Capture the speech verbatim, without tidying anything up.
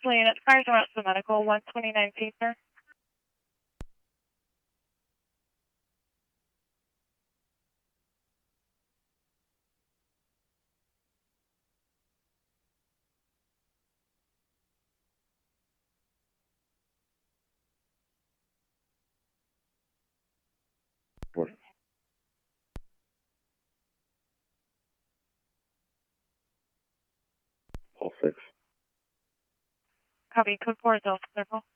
All units, fires are out to medical, one twenty-nine feet, sir. Four. All six. Copy, code four is Delta Circle.